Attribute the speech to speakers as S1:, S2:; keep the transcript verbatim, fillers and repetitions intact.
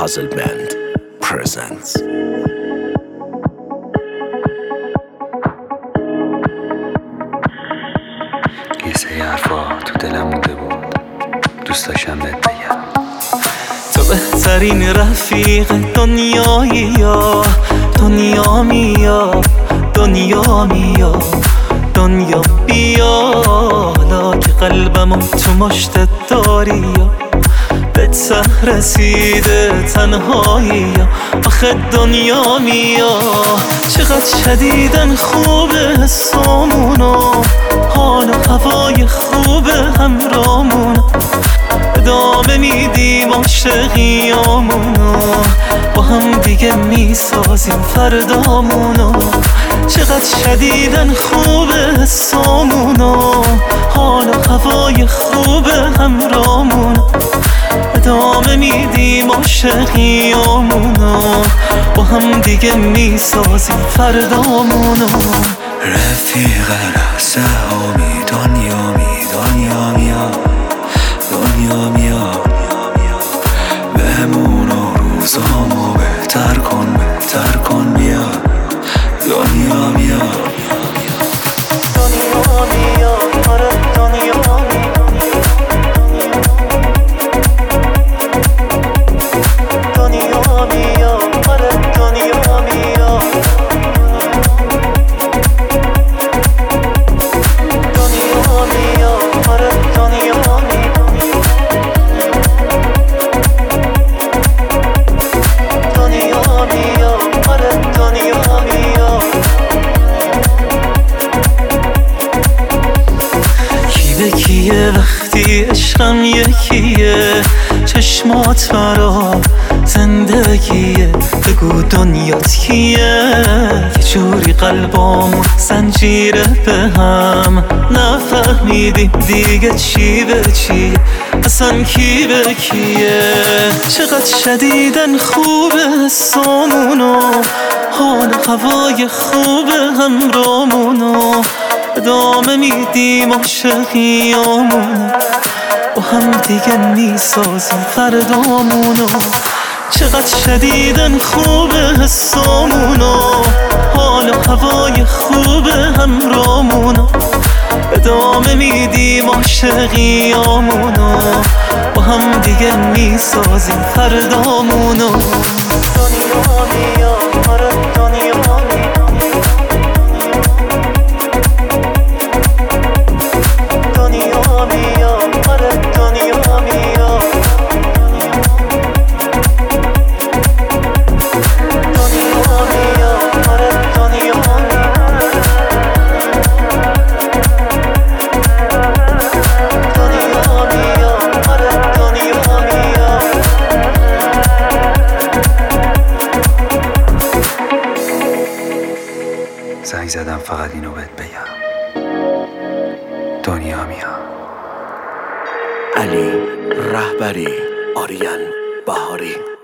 S1: Puzzle Band presents.
S2: یه سری حرفا تو دلم مونده بود، دوست داشتم بهت بگم.
S3: تو بهترین رفیق دنیایی، یا دنیا میا دنیا میا دنیا بیا، حالا که قلبمو تو مشتت داری، یا به ته رسیده تنهایی، یا آخه دنیا میا. چقدر شدیدن خوبه حسامونو، حال و هوای خوبه همرامونو، ادامه میدیم عاشقیامونو، با هم دیگه میسازیم فردامونو. چقدر شدیدن خوبه حسامونو، حال و هوای خوبه همرامونو، ادامه میدیم عاشقیامونو، با هم دیگه میسازیم فردامونو.
S2: رفیق رسامی دنیا می دنیا میا دنیا میا، بهمونو روزامو بهتر کن بهتر کن بیا دنیا میا
S3: دنیا میا آره دنیا دنیا میا آره دنیا میا دنیا میا آره دنیا دنیا میا آره دنیا میا. کی به کیه وقتی عشقم یکیه، چشمات برا زندگیه، بگو دنیات کیه. یه جوری قلبامون زنجیره به هم، نفهمیدیم دیگه چی به چیه، اصلا کی به کیه. چقدر شدیدن خوبه حسامونو، حال و هوای خوبه همرامونو، ادامه میدیم عاشقیامونو، با هم دیگه میسازیم فردامونو. چقدر شدیدن خوبه حسامونو، حال و هوای خوبه همرامونو، ادامه میدیم عاشقیامونو، با هم دیگه میسازیم فردامونو. دنیا میا آره دنیا دنیا میا آره دنیا میا دنیا میا آره دنیا دنیا میا آره دنیا میا.
S2: زنگ زدم فقط اینو بهت بگم، دنیا میا.
S1: علی رهبری، آریان بهاری.